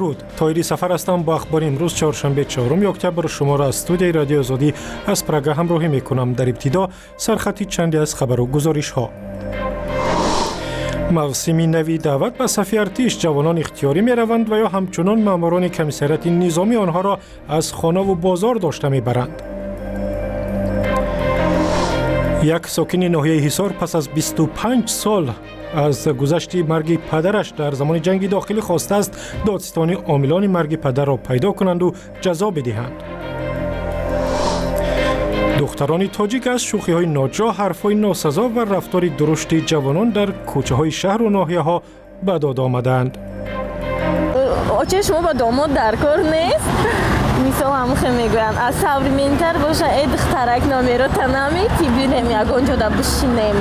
درود. طاهری سفر هستم. با اخبار امروز چهارشنبه 4 اکتبر شما را از استودیوی رادیو آزادی از پراگ همراهی میکنم. در ابتدا سرخطی چندی از خبر و گزارش ها. موسم نوی دعوت به صف ارتش جوانان اختیاری می روند و یا همچنان ماموران کمیسریت نظامی آنها را از خانه و بازار داشته می برند. یک ساکن ناحیه حصار پس از 25 سال از گذشت مرگ پدرش در زمان جنگ داخلی خواسته است دادستانی عاملان مرگ پدر را پیدا کنند و جزا بدهند. دختران تاجیک از شوخی‌های ناجا، حرف‌های ناسزا و رفتار درشت جوانان در کوچه‌های شهر و ناحیه‌ها به داد آمدند. آچه شما با داماد در کار نیست؟ مثال هم خیلی میگویند از سوریمینتر باشه ای دخترک نامی رو تنمی تی بینیم یک آنجا در بشینیم.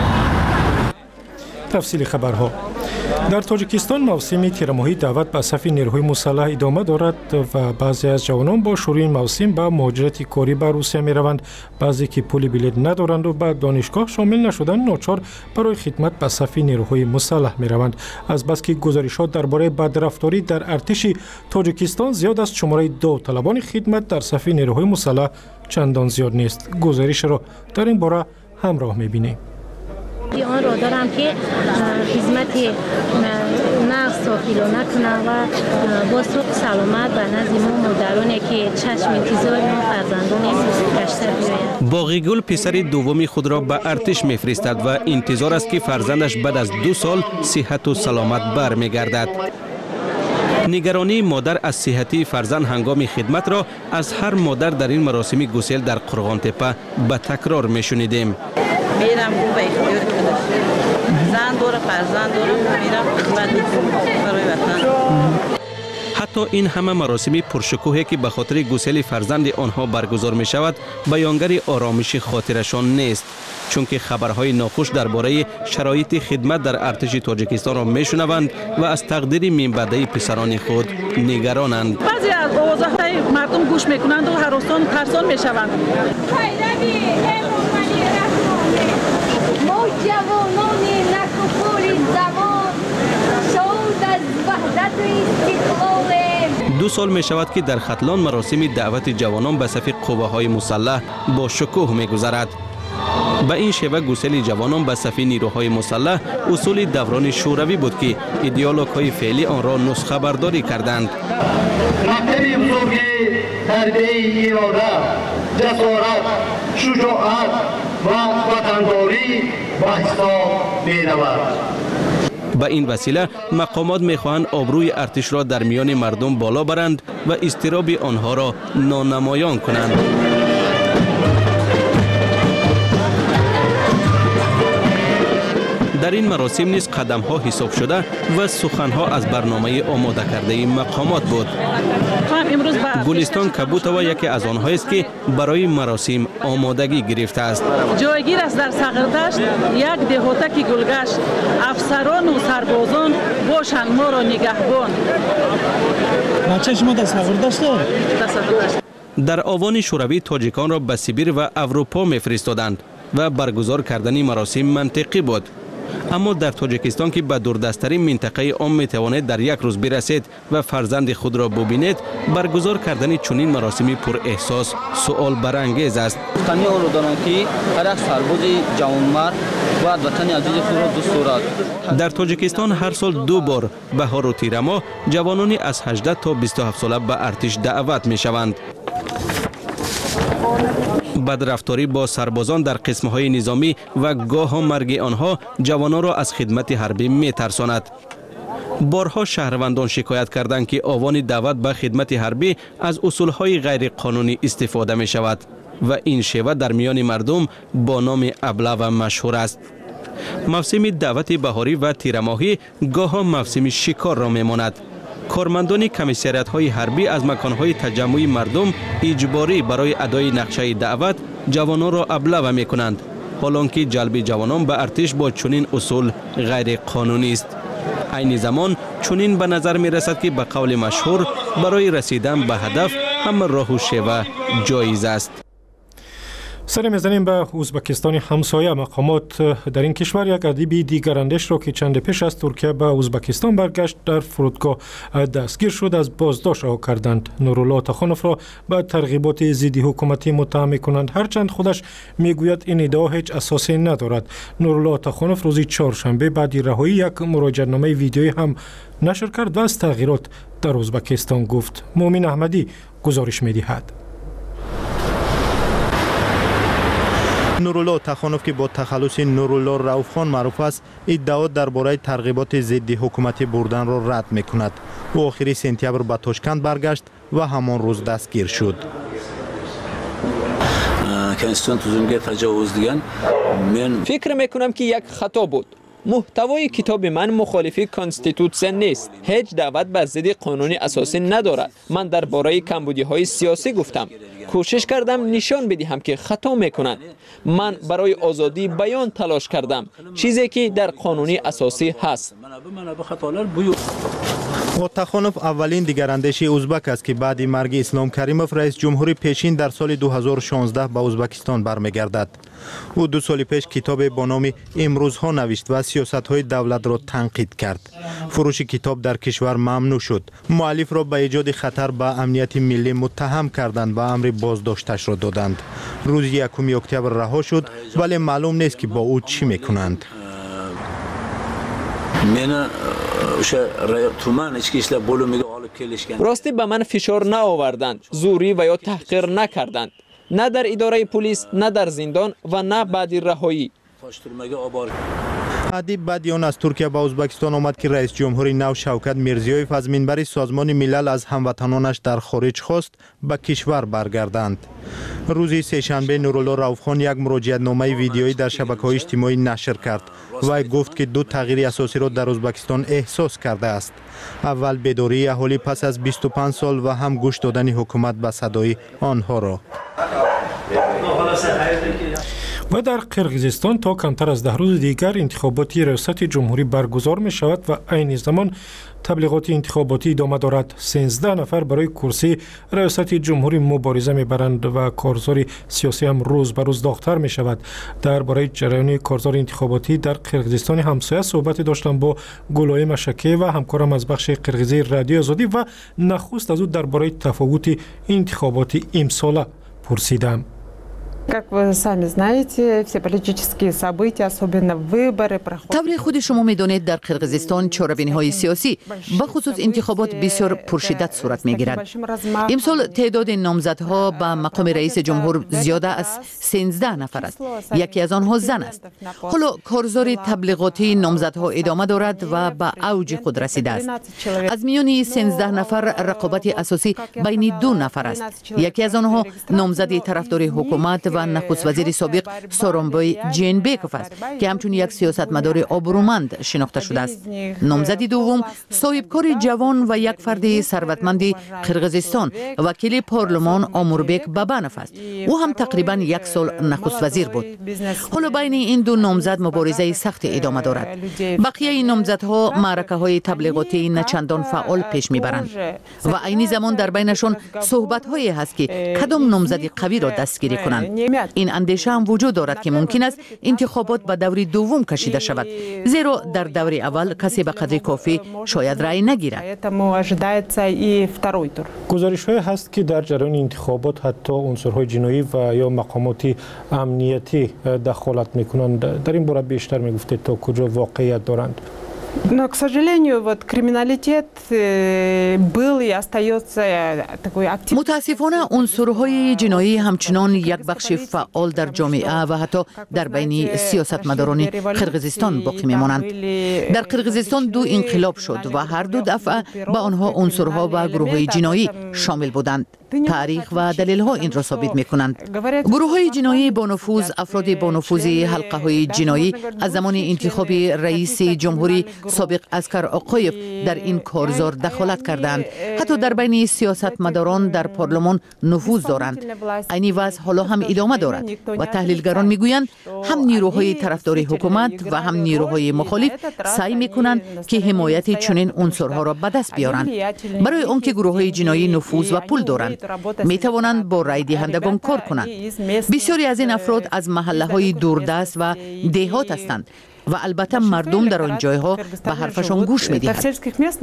تفصیل خبرها. در تاجیکستان موسم تیرماهی دعوت به صف نیروهای مسلح ادامه دارد و بعضی از جوانان با شروع این موسم به مهاجرت کاری به روسیه می روند. بعضی که پول بلیط ندارند و به دانشگاه شامل نشدن ناچار برای خدمت به صف نیروهای مسلح می روند. از بس که گزارشات درباره بدرفتاری در ارتش تاجیکستان زیاد است، شماره داوطلبان خدمت در صف نیروهای مسلح چندان زیاد نیست. گزارش را در این باره همراه می بینیم. آن را دارم که خدمت نقص و فیلو نکنم و با صحت سلامت به نزد ما مادرانی که چشم انتظار ما فرزندان گشته بیاید. باقیگل پسر دومی خود را به ارتش میفرستد و انتظار است که فرزندش بعد از 2 سال صحت و سلامت برمیگردد. نگرانی مادر از صحتی فرزند هنگام خدمت را از هر مادر در این مراسم گسیل در قرغانتپه به تکرار میشنیدیم. میرم به اختیار خودش زن داره فرزند داره میرم خدمت میکنم برای وطن. حتی این همه مراسم پرشکوهی که به خاطر گسیل فرزند آنها برگزار می شود بیانگر آرامش خاطرشان نیست، چون که خبرهای ناخوش درباره شرایط خدمت در ارتش تاجیکستان را می شنوند و از تقدیر میانبرده پسران خود نگرانند. بعضی از آوازهای مردم گوش میکنند و هراسان ترسان میشوند. جوانان نکوپوری زمان شاد از وحدت و استقلال. 2 سال می شود که در ختلان مراسم دعوت جوانان به صف قوه‌های مسلح با شکوه می گذرد. به این شیوه گسیل جوانان به صف نیروهای مسلح اصول دوران شوروی بود که ایدئولوژهای فعلی آن را نسخه برداری کردند. مکتب بزرگ تربیت اراده، جسارت، شجاعت و وطنداری به حساب می رود. به این وسیله مقامات میخواهند آبروی ارتش را در میان مردم بالا برند و اضطراب آنها را نانمایان کنند. در این مراسم نیز قدم ها حساب شده و سخن ها از برنامه آماده کرده مقامات بود. گلستان کبوتوا یکی از آنهایی است که برای مراسم آمادگی گرفته است. جایگیر است در سغردشت یک دهاتک گلگشت، افسران و سربازان باشند ما را نگهبان. بچه شما در سغردشت؟ در آوان شوروی تاجیکان را به سیبیر و اروپا میفرستادند و برگزار کردن مراسم منطقی بود. اما در تاجیکستان که به دوردستترین منطقه عام میتواند در یک روز برسید و فرزند خود را ببینید، برگزار کردن چنین مراسمی پر احساس سوال برانگیز است. تنی آن را دارند که هر یک سرباز جوانمرد باید وطن عزیز خود را دوست دارد. در تاجیکستان هر سال 2 بار بهار و تیر ماه جوانانی از 18 تا 27 ساله به ارتش دعوت می شوند. بدرفتاری با سربازان در قسمهای نظامی و گاه مرگ آنها جوانان را از خدمت حربی می ترساند. بارها شهروندان شکایت کردند که آوان دعوت به خدمت حربی از اصولهای غیر قانونی استفاده می شود و این شیوه در میان مردم با نام ابله و مشهور است. موسم دعوت بهاری و تیرماهی گاه موسم شکار را می ماند. کارمندان کمیسریت‌های حربی از مکان‌های تجمع مردم اجباری برای ادای نقشه دعوت جوانان را ابله می‌کنند، حالانکه جلب جوانان به ارتش با چنین اصول غیر قانونی است. عین زمان چنین به نظر می‌رسد که به قول مشهور برای رسیدن به هدف هم راه و شیوه جایز است. سر میزنیم به ازبکستان همسایه. مقامات در این کشور یک ادیب دیگراندیش را که چند پیش از ترکیه به ازبکستان برگشت در فرودگاه دستگیر شد از بازداشت رها کردند. نورالله تخانوف را به ترغیبات ضد حکومتی متهم می‌کنند، هرچند خودش میگوید این ادعا هیچ اساسی ندارد. نورالله تخانوف روز چهارشنبه بعد رهایی یک مراجعه‌نامه ویدیویی هم نشر کرد و از تغییرات در ازبکستان گفت. مومن احمدی گزارش می‌دهد. نورالله تخانوف که با تخلص نورالله رؤوفخان معروف است، ادعا درباره ترغیبات ضد حکومتی بردن را رد می‌کند. او آخر سپتامبر به تاشکند برگشت و همان روز دستگیر شد. فکر میکنم که یک خطا بود. محتوای کتاب من مخالفی کانستیتوسیون نیست. هیچ دعوت به ضد قانون اساسی ندارد. من درباره کمبودی‌های سیاسی گفتم. کوشش کردم نشان بدهم که خطا میکنند. من برای آزادی بیان تلاش کردم، چیزی که در قانون اساسی هست. تخانوف اولین دیگراندیش ازبک است که بعد مرگ اسلام کریموف رئیس جمهوری پیشین در سال 2016 به ازبکستان برمیگردد. او 2 سال پیش کتاب با نام امروزها نوشت و سیاست‌های دولت را تنقید کرد. فروش کتاب در کشور ممنوع شد. مؤلف را به ایجاد خطر به امنیت ملی متهم کردند و امر بازداشتش را دادند. روز 1 اکتبر رها شد، ولی معلوم نیست که با او چی میکنند. راستی به من فشار نآوردند، زوری و یا تحقیر نکردند، نه در اداره پلیس، نه در زندان و نه بعد رهایی. ادیب بعد آن از ترکیه به ازبکستان آمد که رئیس جمهور نو شوکت میرزیویف از منبر سازمان ملل از هموطنانش در خارج خواست به کشور برگردند. روز سه‌شنبه نورالله رؤوفخان یک مراجعه‌نامه ویدیویی در شبکه‌های اجتماعی نشر کرد و گفت که 2 تغییر اساسی را در ازبکستان احساس کرده است. اول بیداری اهالی پس از 25 سال و هم گوش دادن حکومت به صدای آنها را. و در قرقیزستان تا کمتر از 10 روز دیگر انتخاباتی ریاست جمهوری برگزار می شود و عین زمان تبلیغات انتخاباتی ادامه دارد. 13 نفر برای کرسی ریاست جمهوری مبارزه می برند و کارزار سیاسی هم روز به روز داغ‌تر می شود. درباره جریان کارزار انتخاباتی در قرقیزستان همسایه صحبت داشتم با گلای مشکی و همکارم از بخش قرقیزی رادیو آزادی و نخست از او درباره تفاوت انتخاباتی امساله پرسیدم. طور خود شما می‌دانید در قرقیزستان چاره‌بینی‌های سیاسی به خصوص انتخابات بسیار پرشدت صورت می‌گیرد. امسال تعداد نامزدها به مقام رئیس جمهور زیاده از 13 نفر است. یکی از آنها زن است. حالا کارزار تبلیغاتی نامزدها ادامه دارد و به اوج خود رسیده است. از میان 13 نفر رقابت اساسی بین 2 نفر است. یکی از آنها نامزد طرفدار حکومت و نخست وزیر سابق سورونبای جینبکوف است که همچون یک سیاستمدار آبرومند شناخته شده است. نامزد دوم صاحبکار جوان و یک فرد ثروتمند قرقیزستان وکیل پارلمان آموربک بابانوف است. او هم تقریبا 1 سال نخست وزیر بود. حالا بین این 2 نامزد مبارزه سخت ادامه دارد. بقیه این نامزدها معرکه‌های تبلیغاتی نچندان فعال پیش میبرند و عین زمان در بینشان صحبت‌هایی هست که کدام نامزد قوی را دستگیری کنند. این اندیشه هم وجود دارد که ممکن است انتخابات به دور دوم کشیده شود، زیرا در دور اول کسی به قدر کافی شاید رأی نگیرد. گزارش‌های هست که در جریان انتخابات حتی عنصرهای جنایی و یا مقامات امنیتی دخالت می‌کنند. در این باره بیشتر می‌گفتید تا کجا واقعیت دارند؟ Но, к сожалению, криминалитет был и остается такой активный. متاسفانه عنصرهای جنایی همچنان یک بخش فعال در جامعه و حتی در بین سیاستمداران قرقیزستان باقی میمانند. در قرقیزستان 2 انقلاب شد و هر 2 دفعه به آنها عنصرها و گروه‌های جنایی شامل بودند. تاریخ و دلیل‌ها این را ثابت می‌کنند. گروه‌های جنایی با نفوذ، افراد با نفوذ حلقه‌های جنایی از زمان انتخاب رئیس جمهوری سابق اسکر آقایف در این کارزار دخالت کردند. حتی در بین سیاستمداران در پارلمان نفوذ دارند. این وضع حالا هم ادامه دارد و تحلیلگران میگویند هم نیروهای طرفدار حکومت و هم نیروهای مخالف سعی میکنند که حمایت چنین عنصرها را به دست بیارند. برای آنکه گروه‌های جنایی نفوذ و پول دارند می توانند با رای دهندگان کار کنند. بسیاری از این افراد از محله های دوردست و دهات هستند و البته مردم در آن جایها به حرفشان گوش می دهند.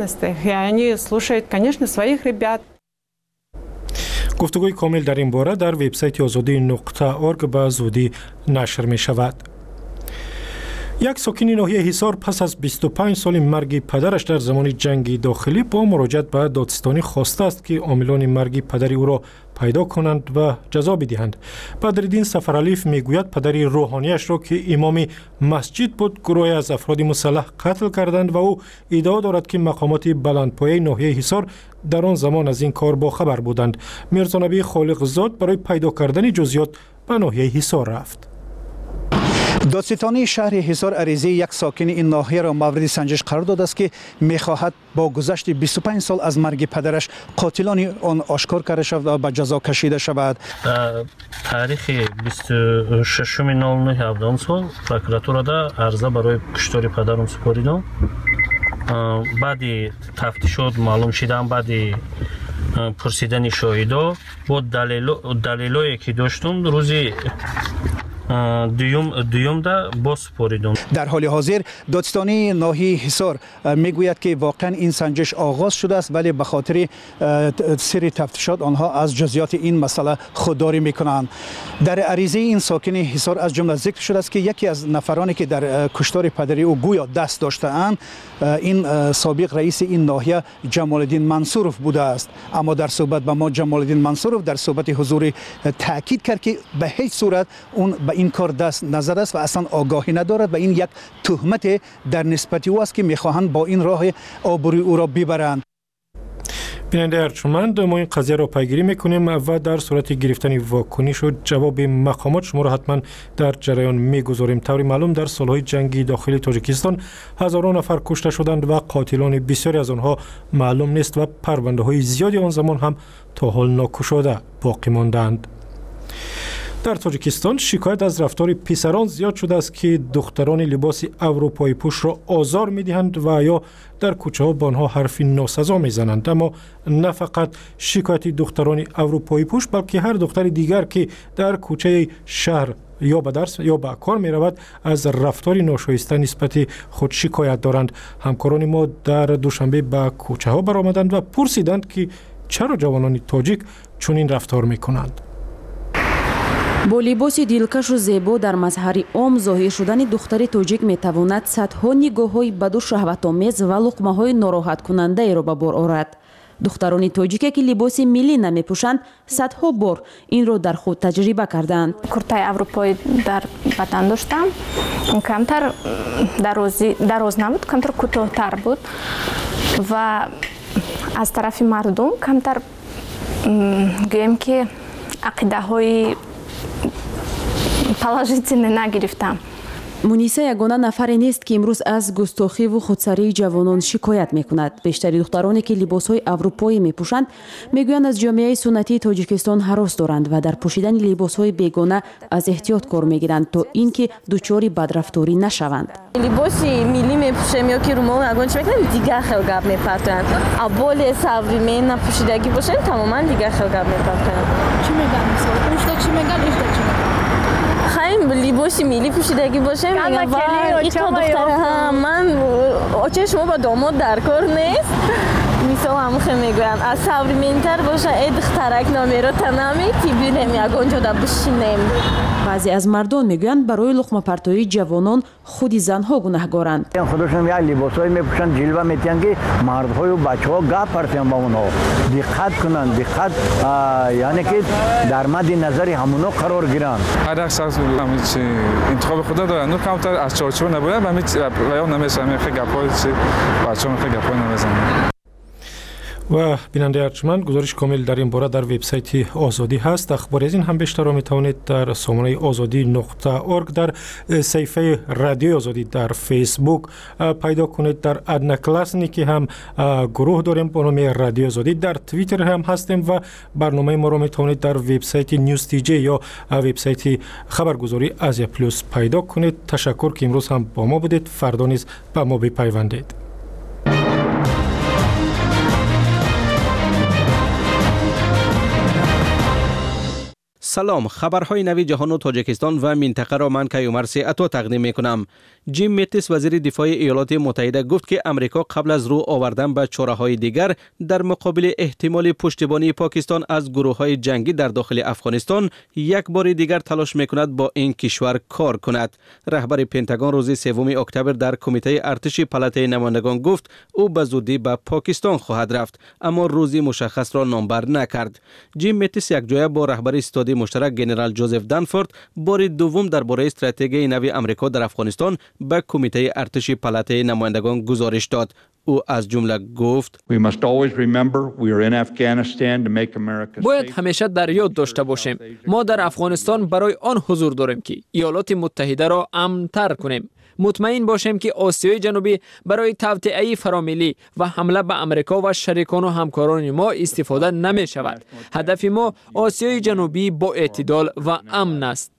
گفتگوی کامل در این باره در وبسایت azadi.org به زودی نشر می شود. یک ساکن ناحیه حصار پس از 25 سال مرگ پدرش در زمان جنگ داخلی با مراجعت به دادستانی خواسته است که عاملان مرگ پدر او را پیدا کنند و جزا بدهند. بدرالدین سفرعلیف میگوید پدر روحانیش را که امام مسجد بود گروهی از افراد مسلح قتل کردند و او ادعا دارد که مقامات بلندپایه ناحیه حصار در آن زمان از این کار باخبر بودند. میرزا نبی خالقزاد برای پیدا کردن جزئیات به ناحیه حصار رفت. دادستانی شهر حصار عریضه یک ساکن این ناحیه را مورد سنجش قرار داده است که می‌خواهد با گذشت 25 سال از مرگ پدرش قاتلان آن آشکار کرده شود و به جزا کشیده شود. تاریخ 26 09 17 سال پروکراتورا دا عرضه برای کشتار پدرم سپاریدم. بعدی تفتیشات معلوم شدن، بعدی پرسیدن شاهدا با دلایلی که داشتم روزی دویم دا باز سپاریدم. در حال حاضر دادستانی ناحیه حصار میگوید که واقعا این سنجش آغاز شده است ولی به خاطر سری تفتیشات آنها از جزئیات این مسئله خودداری میکنند. در عریضه این ساکن حصار از جمله ذکر شده است که یکی از نفرانی که در کشتار پدری او گویا دست داشته‌اند این سابق رئیس این ناحیه جمال الدین منصورف بوده است. اما در صحبت با ما جمال الدین منصورف در صحبت حضور تاکید کرد که به هیچ صورت اون به این کار دست نزده است و اصلا آگاهی ندارد و این یک تهمت در نسبت او است که میخواهند با این راه آبروی او را ببرند. بیننده ارجمند، ما این قضیه را پیگیری میکنیم و در صورت گرفتن واکنش و جواب مقامات شما را حتما در جریان میگذاریم. طوری معلوم در سالهای جنگی داخلی تاجیکستان هزاران نفر کشته شدند و قاتلان بسیاری از آنها معلوم نیست و پرونده های زیادی آن زمان هم تا حال ناکشاده باقی ماندند. در تاجیکستان شکایت از رفتار پسران زیاد شده است که دختران لباس اروپایی پوش را آزار می‌دهند و یا در کوچه ها با آنها حرف ناسزا می‌زنند. اما نه فقط شکایت دختران اروپایی پوش بلکه هر دختر دیگر که در کوچه شهر یا به درس یا به کار می‌رود از رفتار ناشایسته نسبت خود شکایت دارند. همکاران ما در دوشنبه به کوچه ها برآمدند و پرسیدند که چرا جوانان تاجیک چنین رفتار می‌کنند. با لباس دلکش و زیبا در مظهر عام ظاهر شدن دختر تاجیک میتواند صدها نگاه‌های بد و شهوت‌آمیز و لقمه‌های ناراحت کننده را به بار آورد. دختران تاجیک که لباس ملی نمی‌پوشند صدها بار این را در خود تجربه کردند. کورتای اروپایی در بدن داشتم، کمتر دراز نبود، کمتر کوتاه‌تر بود و از طرف مردم کمتر گویم که عقیده‌های положительно نگرفتم. مونیسا یگانه نفری نیست که امروز از گستاخی و خودسری جوانان شکایت میکند. بیشتری دخترانی که لباسهای اروپایی میپوشند میگویند از جامعه سنتی تاجیکستان هراس دارند و در پوشیدن لباسهای بیگانه از احتیاط کار میگیرند تا اینکه دچار بدرفتاری نشوند. لباس ملی میپوشم یا که رومال نگونش میکنن دیگه خیلی گپ میپرتند. ابول سوریمه نپوشیدگی باشن تماما دیگه خیلی گپ میپرتند. چی میگن مثلا؟ پوشیده چی میگن؟ ایشتا چی میگن؟ خیلی لباس ملی پوشیدگی باشه میگن و این دختر من آچه شما با داماد در کار نیست. مثال هم خیلی میگوین از سوریمنتر باشه ای دخترک نامی رو تنمی تیبیریم یک اونجا دا بشینیم. بعضی از مردان میگویند برای لقمه پرتایی جوانان خودی زنها گناهگارند. خودشون یک لباسایی میپوشن جلوه میتین که مردهای و بچه‌ها گپ پرتن با اونها دقت کنن، دقت یعنی که در مد نظر همونا قرار گیرن. هر شخص انتخاب خود داره، نو کمتر از چارچوب نباید و بیان نمیشه میخه گپای بچه‌ها میخه گپای نمیزنن. و بیننده ارجمند گزارش کامل در این باره در وبسایت آزادی هست. اخبار از این هم بیشتر را میتوانید در سامانه azadi.org در صفحه رادیو آزادی در فیسبوک پیدا کنید. در ادنکلاسنی که هم گروه داریم با نام رادیو آزادی، در توییتر هم هستیم و برنامه ما را میتوانید در وبسایت نیوز تی جی یا وبسایت خبرگزاری آزیا پلوس پیدا کنید. تشکر که امروز هم با ما بودید. فردا نیز با ما بپیوندید. سلام، خبرهای نوی جهان و تاجیکستان و منطقه را من کیومرث عطا تقدیم میکنم. جیم متیس وزیر دفاع ایالات متحده گفت که امریکا قبل از رو آوردن به چاره‌های دیگر در مقابل احتمال پشتیبانی پاکستان از گروه‌های جنگی در داخل افغانستان یک بار دیگر تلاش میکند با این کشور کار کند. رهبر پنتاگون روز 3 اکتبر در کمیته ارتش پالاتای نمایندگان گفت او به زودی به پاکستان خواهد رفت، اما روزی مشخص را نامبر نکرد. جیم متیس یک جایه با رهبر استادی مشترک جنرال جوزف دنفورد بار دوم درباره استراتژی نوی آمریکا در افغانستان به کمیته ارتش پالاتای نمایندگان گزارش داد. او از جمله گفت باید همیشه در یاد داشته باشیم ما در افغانستان برای آن حضور داریم که ایالات متحده را امن‌تر کنیم. مطمئن باشیم که آسیای جنوبی برای توطئه فرامیلی و حمله به امریکا و شریکان و همکاران ما استفاده نمی شود. هدف ما آسیای جنوبی با اعتدال و امن است.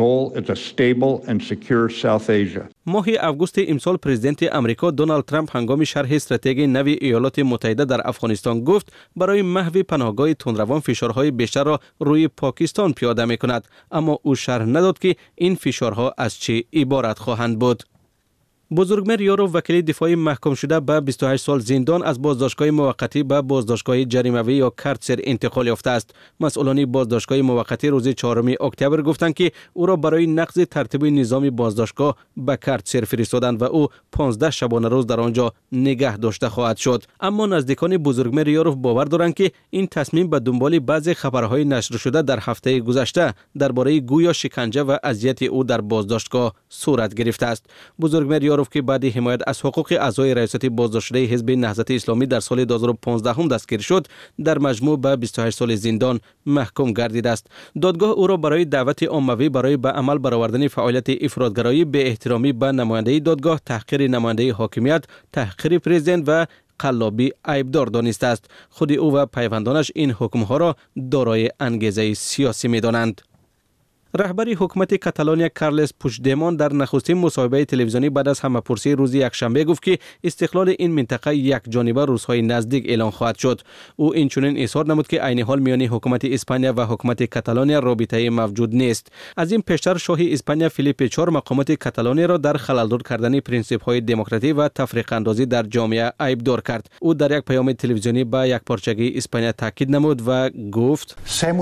ماه اوگوست امسال پرزیدنت امریکا دونالد ترامپ هنگام شرح استراتژی نوی ایالات متحده در افغانستان گفت برای محو پناهگاه تندروان فشارهای بیشتر را روی پاکستان پیاده می کند، اما او شرح نداد که این فشارها از چه عبارت خواهند بود. بزرگمهر یاروف وکیل دفاعی محکوم شده به 28 سال زندان از بازداشتگاه موقتی به بازداشتگاه جریمه‌ای یا کارتسر انتقال یافته است. مسئولان بازداشتگاه موقتی روز 4 اکتبر گفتند که او را برای نقض ترتیب نظام بازداشتگاه به کارتسر فرستادند و او 15 شبانه روز در آنجا نگه داشته خواهد شد. اما نزدیکان بزرگمهر یاروف باور دارند که این تصمیم به دنبال بعضی خبرهای نشر شده در هفته گذشته درباره گویا شکنجه و اذیت او در بازداشتگاه صورت گرفته است. بزرگمهر یاروف که بعد حمایت از حقوق اعضای ریاست بازداشت‌شده حزب نهضت اسلامی در سال 2015 هم دستگیر شد، در مجموع به 28 سال زندان محکوم گردیده است. دادگاه او را برای دعوت عمومی برای به عمل برآوردن فعالیت افراط‌گرایی، به احترامی به نماینده دادگاه، تحقیر نماینده حاکمیت، تحقیر پرزیدنت و قلابی عیبدار دانسته است. خود او و پیوندانش این حکم‌ها را دارای انگیزه سیاسی می‌دانند. رهبر حکومت کاتالونیا کارلس پوچدمون در نخستین مصاحبه تلویزیونی بعد از همه‌پرسی روز یکشنبه گفت که استقلال این منطقه یک جانبه روزهای نزدیک اعلان خواهد شد. او اینچنین اظهار نمود که عین حال میان حکومت اسپانیا و حکومت کاتالونیا رابطه موجود نیست. از این پیشتر شاه اسپانیا فیلیپ 4 مقامات کاتالونیا را در خلل‌دور کردن پرینسیپ‌های دموکراسی و تفریق اندازی در جامعه عیبدار کرد. او در یک پیام تلویزیونی به یک پارچگی اسپانیا تاکید نمود و گفت: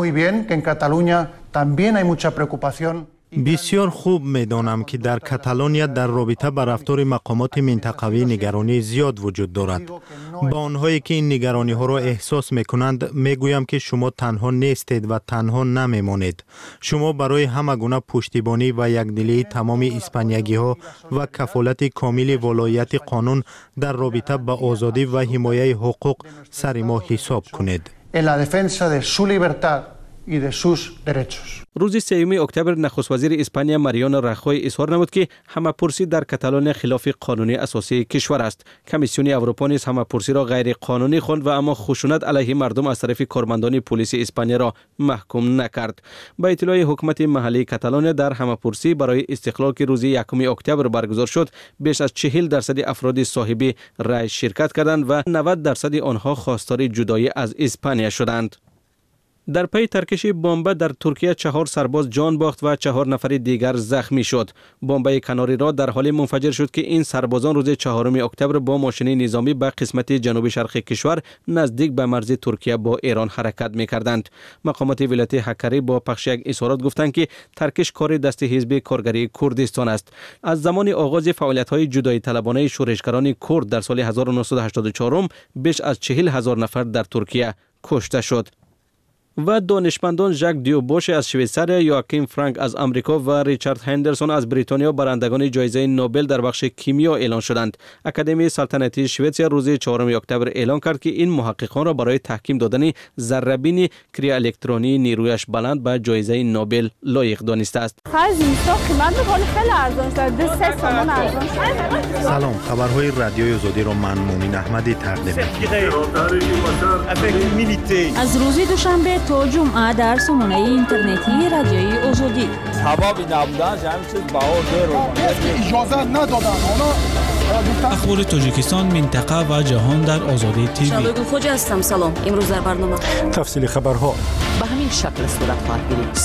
بسیار خوب می‌دانم که در کاتالونیا در رابطه با رفتار مقامات منطقوی نگرانی زیاد وجود دارد. با آنهایی که این نگرانی‌ها را احساس می‌کنند می‌گویم که شما تنها نیستید و تنها نمی‌مانید. شما برای همه گونه پشتیبانی و یکدلی تمام اسپانیایی‌ها و کفالت کامل ولایت قانون در رابطه با آزادی و حمایت حقوق سر ما حساب کنید. روز 3 اکتبر نخست وزیر اسپانیا ماریانو راخوی اظهار نمود که همه‌پرسی در کاتالونیا خلاف قانون اساسی کشور است. کمیسیون اروپا نیز همه‌پرسی را غیر قانونی خواند و اما خشونت علیه مردم از طرف کارمندان پلیس اسپانیا را محکوم نکرد. با اطلاع حکومت محلی کاتالونیا در همه‌پرسی برای استقلال که روز 1 اکتبر برگزار شد، بیش از 40% افراد صاحب رأی شرکت کردند و 90% آنها خواستار جدایی از اسپانیا شدند. در پی ترکش بمب در ترکیه 4 سرباز جان باخت و 4 نفر دیگر زخمی شد. بمب کناری را در حال منفجر شد که این سربازان روز 4 اکتبر با ماشین نظامی به قسمت جنوب شرقی کشور نزدیک به مرز ترکیه با ایران حرکت می‌کردند. مقامات ولایت حکری با پخش یک اظهارات گفتند که ترکش کار دست حزب کارگری کردستان است. از زمان آغاز فعالیت‌های جدایی طلبانه شورشگران کرد در سال 1984 بیش از 40,000 نفر در ترکیه کشته شد. و دانشمندان ژاک دیوبوش از شویساریا، یواکیم فرانک از آمریکا و ریچارد هندرسون از بریتانیا برندگان جایزه نوبل در بخش کیمیا اعلان شدند. اکادمی سلطنتی شوئدیا روز 4 اکتبر اعلان کرد که این محققان را برای تحکیم دادن ذره‌بین کریا الکترونی نیرویش بلند به جایزه نوبل لایق دانسته است. سلام، خبرهای رادیوی آزادی را من مومن احمدی تقدیم می‌کنم. از روز دوشنبه تا جمعه در سامانه اینترنتی رادیوی آزادی. هوایی نبودن همین چیز باور اجازه ندادن. اخبار تاجیکستان، منطقه و جهان در آزادی تیوی. شادو خوج هستم. سلام. امروز در برنامه تفصیل خبرها. به همین شکل صورت خواهد گرفت.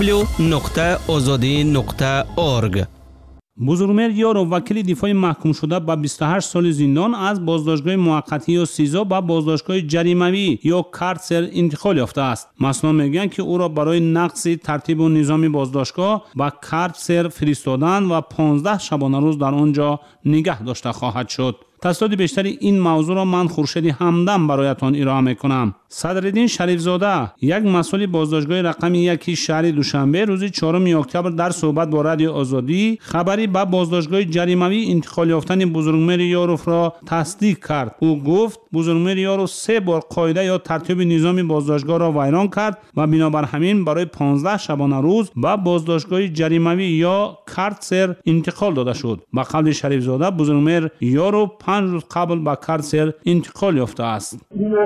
www.azadi.org. بزرگمهر یارو وکیل دفاع محکوم شده به 28 سال زندان از بازداشتگاه موقتی یا سیزا به بازداشتگاه جریموی یا کارسر انتقال یافته است. مسئولان میگویند که او را برای نقض ترتیب و نظام بازداشتگاه به کارسر فرستادن و 15 شبانه روز در آنجا نگه داشته خواهد شد. تفصیلات بیشتری این موضوع را من خورشید همدم برایتان ارائه میکنم. صدرالدین شریف زاده، یک مسئول بازداشتگاه رقم 1 شهر دوشنبه، روز 4 اکتبر در صحبت با رادیو آزادی خبری به بازداشتگاه جریموی انتقال یافتن بزرگمهر یاروف را تصدیق کرد. او گفت بزرگمهر یاروف 3 بار قاعده یا ترتیب نظام بازداشتگاه را ویران کرد و بنابر همین برای 15 شبانه روز به بازداشتگاه جریموی یا کارسر انتقال داده شد. با قول شریف زاده بزرگمهر یاروف 5 روز قبل به کارسر انتقال یافته است.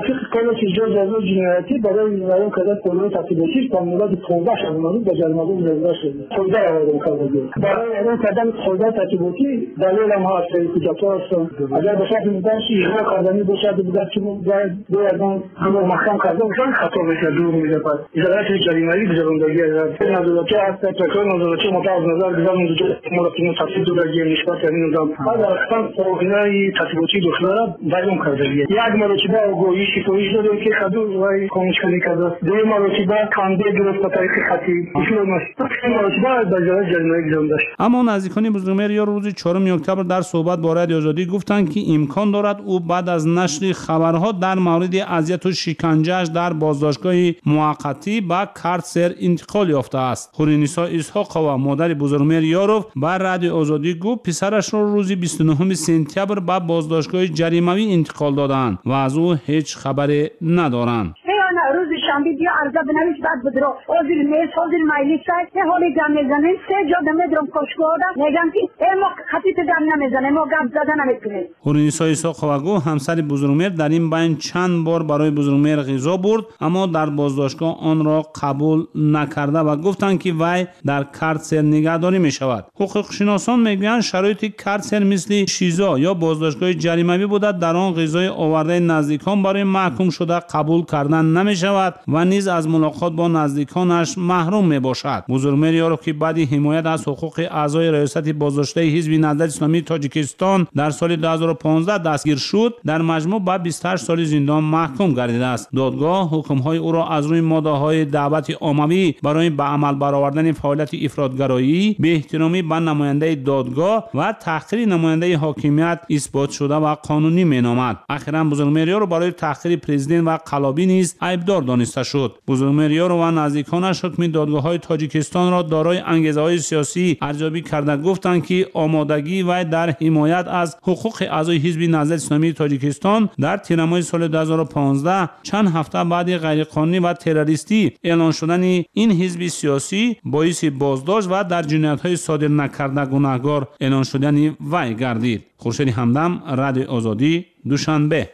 جزای جنایتی برای ویران کردن قانون تطبیقی با مدت 15 شبانه روز به جریمه گذاشته شده. خود آوردن کرده. برای ویران کردن قانون تطبیقی دلیل هم هست که جاتو است. اگر به شکل مدرسی اجرا کردنی باشه دیگر که باید هم محکم کرده باشه خطا بشه دور میشه پس. اجرای جریمه‌ای به جرمندگی است. نظارت است تکرار نظارت متعارف نظر گذار نظارت مرتب تفصیل درجه نسبت این نظام. اگر اصلا قانونی تطبیقی دختر ویران کرده. یک مرتبه آگاهی شکایت داده که خدور وای کنشکنی کرده. دوی مرتبه کانده درست به طریق خطی. ایشون مرتبه در جای جریمه گذاشته داشت. اما نزدیکان بزرگمهر یار روز 4 اکتبر در صحبت با رادیو آزادی گفتند که امکان دارد او بعد از نشر خبرها در مورد اذیت و شکنجه‌اش در بازداشتگاه موقتی به کارسر انتقال یافته است. خورینیسا اسحاقова مادر بزرگمهر یاروف با رادیو آزادی گفت پسرش را روز 29 سپتامبر به بازداشتگاه جریموی انتقال دادند و از او هیچ خبری ندارند. روز شنبه بیا عرضه بنویس بعد بدرو حاضر میز حاضر مجلس سه حالی دم میزنیم 3 جا دمیدرم کشکودا میگن که ما خطیت دم نمیزنه ما گپ زدن نمیکنیم. خورینیسا اسحاقова همسر بزرگمهر در این بین چند بار برای بزرگمهر غذا برد اما در بازداشتگاه آن را قبول نکرده و گفتند که وی در کارسر نگهداری می شود. حقوق شناسان میگویند شرایط کارسر مثل شیزا یا بازداشتگاه جریموی بوده در آن غذای آورده نزدیکان برای محکوم شده قبول کردن نمی شود و نیز از ملاقات با نزدیکانش محروم می باشد. بزرگمهر یاروف که بعد حمایت از حقوق اعضای ریاست بازداشته حزب نهضت اسلامی تاجیکستان در سال 2015 دستگیر شد در مجموع به 28 سال زندان محکوم گردیده است. دادگاه حکم‌های او را از روی ماده‌های دعوت عمومی برای به عمل برآوردن فعالیت افراط‌گرایی، بی‌احترامی به نماینده دادگاه و تحقیر نماینده حاکمیت اثبات شده و قانونی می‌نامد. اخیراً بزرگمهر یاروف برای تحقیر پرزیدنت و قلابی نیز عیبدار دانسته شد. بزرگمهر یاروف و نزدیکانش حکم دادگاه‌های تاجیکستان را دارای انگیزه‌های سیاسی ارزیابی کرده گفتند که آمادگی و در حمایت از حقوق اعضای حزب نهضت اسلامی تاجیکستان در تیرماه سال 2015 چند هفته بعد غیرقانونی و تروریستی اعلان شدن این حزب سیاسی باعث بازداشت و در جنایت‌های صادر نکرده گناهکار اعلان شدن وی گردید. خورشید همدم، رادیو آزادی، دوشنبه.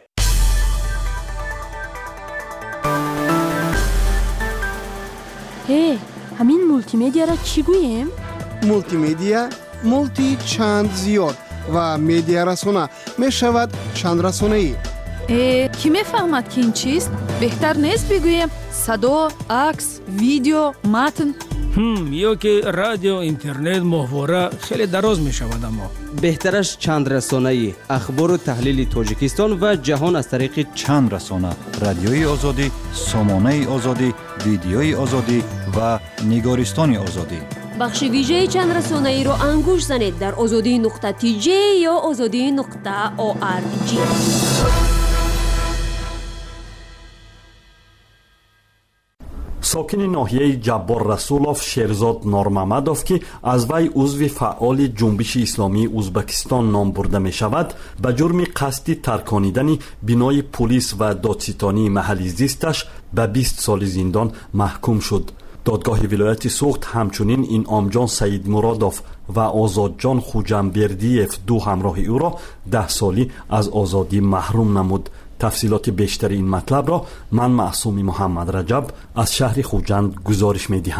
همین مولتی مدیا را چی گوییم؟ مولتی مدیا مولتی چند زیاد و مدیا رسانه می شود چند رسانه‌ای. کی میفهمد که این چیست؟ بهتر نیست بگوییم صدا، عکس، ویدیو، متن؟ یا که رادیو، اینترنت، ماهواره خیلی دراز می شود. اما بهترش چند رسانه‌ای، اخبار و تحلیل تاجیکستان و جهان از طریق چند رسانه: رادیوی آزادی، سامانه آزادی، ویدیوی آزادی و نگارستان آزادی. بخش ویژه چند رسانه‌ای رو انگوش زنید در azadi.tj یا azadi.org. ساکن ناحیه جبار رسولوف شیرزاد نورمحمدوف که از وی عضو فعال جنبش اسلامی ازبکستان نام برده می شود به جرم قصد ترکاندن بنای پلیس و دادستانی محلی زیستش به 20 سال زندان محکوم شد. دادگاه ولایت سوخت همچنین انعام جان سعید مرادوف و آزاد جان خوجنبردیف دو همراه او را 10 سالی از آزادی محروم نمود. تفصیلات بیشتر این مطلب را من معصوم محمد رجب از شهر خوجند گزارش می دهم.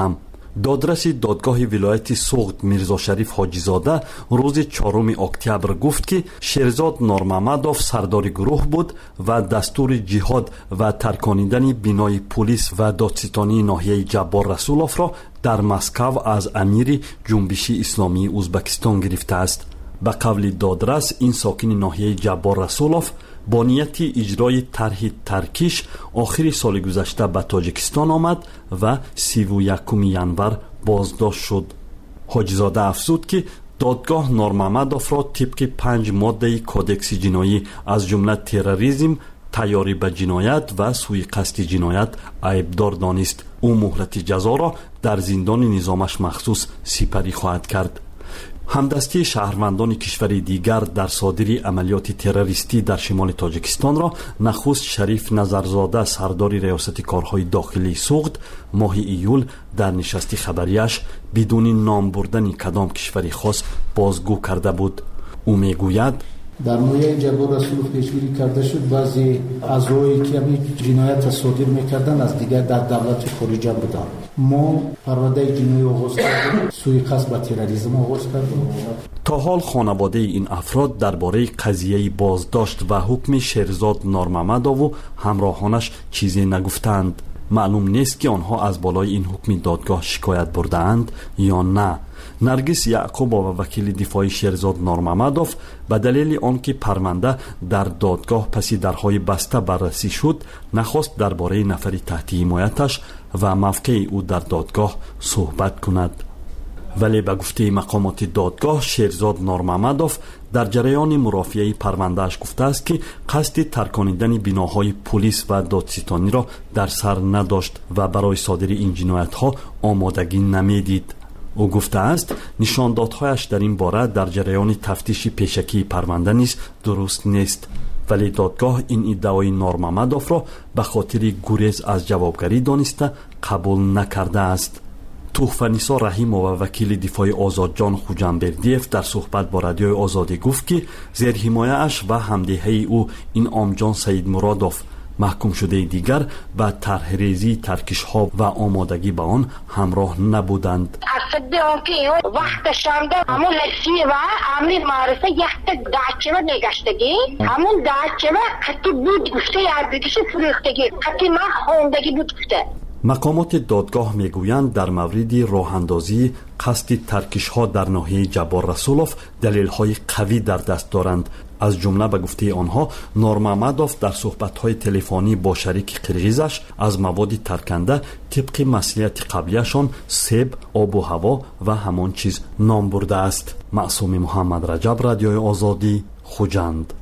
دادرس دادگاه ولایت سوغد میرزا شریف حاجی زاده روز 4 اکتبر گفت که شیرزاد نورمحمدوف سردار گروه بود و دستور جهاد و ترکاندن بینای پلیس و دادستانی ناحیه جبار رسولوف را در مسکو از امیر جنبش اسلامی ازبکستان گرفته است. به قول دادرس این ساکن ناحیه جبار رسولوف با نیت اجرای طرح ترکیش آخر سال گذشته به تاجیکستان آمد و 31 ینور بازداشت شد. حاجی زاده افزود که دادگاه نورمحمدوف را طبق 5 ماده کودکس جنایی از جمله تروریسم، تیاری به جنایت و سوء قصد جنایت عیبدار دانست. او مهلت جزا را در زندان نظامش مخصوص سپری خواهد کرد. همدستی شهروندان کشوری دیگر در صادری عملیات تروریستی در شمال تاجیکستان را نخست شریف نظرزاده سردار ریاست کارهای داخلی سوغد ماه ایول در نشست خبریش بدون نام بردن کدام کشوری خاص بازگو کرده بود. او میگوید در ناحیه جبار رسولوف پیشگیری کرده شد بعضی اعضایی که همین جنایت صادر میکردن از دیگر در دولت خارجه بودند. ما پرونده جنایی آغاز کردیم، سوء قصد به تروریسم آغاز کردیم. تا حال خانواده این افراد درباره قضیه بازداشت و حکم شیرزاد نورمحمدوف و همراهانش چیزی نگفتند. معلوم نیست که آنها از بالای این حکم دادگاه شکایت برده‌اند یا نه. نرگس یعقوبова و وکیل دفاع شیرزاد نورمحمدوف به دلیل آنکه پرونده در دادگاه پس درهای بسته بررسی شد نخواست درباره نفری تحت حمایتش و موقع او در دادگاه صحبت کند. ولی به گفته مقامات دادگاه شیرزاد نورمحمدوف در جریان مرافعه پروندهش گفته است که قصد ترکاندن بناهای پلیس و دادستانی را در سر نداشت و برای صادری این جنایت‌ها آمادگی نمیدید. او گفته است نشاندادهایش در این باره در جریان تفتیش پیشکی پرونده نیز درست نیست. ولی دادگاه این ادعای نورمحمدوف را به خاطر گریز از جوابگری دانسته قبول نکرده است. توفنیسا رحیمова و وکیل دفاع آزادجان خوجنبردیف در صحبت با رادیوی آزادی گفت که زیر حمایه اش و همدهه او این آمجان سید مرادوف محکوم شده دیگر به طرحریزی ترکیش ها و آمادگی به آن همراه نبودند. اصد آنکه وقت شامده همون لسی و امیر معرفه یک داچه و نگشتگی همون داچه و حتی بود گفته یا بکشی فروختگی حتی من خوندگی بود گفته. مقامات دادگاه میگویند در مورد راه اندازی قصد ترکیش ها در ناحیه جبار رسولوف دلیل های قوی در دست دارند. از جمله به گفته آنها نورمحمدوف در صحبت های تلفنی با شریک قرغیزش از مواد ترکنده طبق مصلحت قبلیشان سیب، آب و هوا و همان چیز نام برده است. معصوم محمد رجب، رادیوی آزادی، خوجند.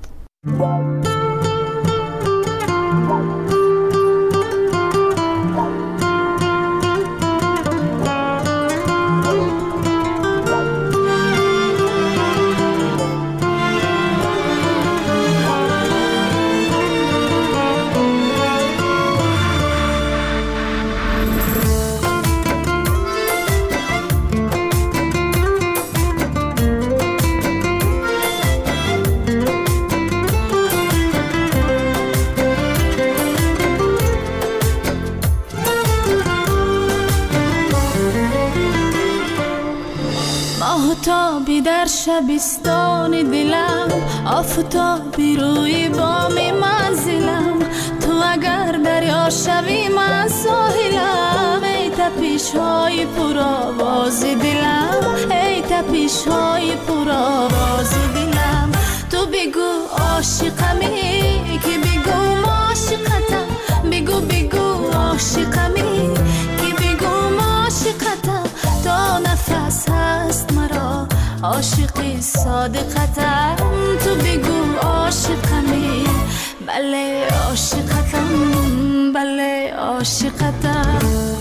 آفتابی در شبستان دلم، آفتابی روی بام منزلم، تو اگر دریا شوی من ساحلم. ای تپش های پر آواز دلم، ای تپش های پر آواز دلم. تو بگو عاشقمی که بگو عاشقتم، بگو بگو عاشقمی که بگو عاشقتم. تا نفس هست مرا عاشقی صادقتم، تو بگو عاشقمی. بله عاشقتم، بله عاشقتم.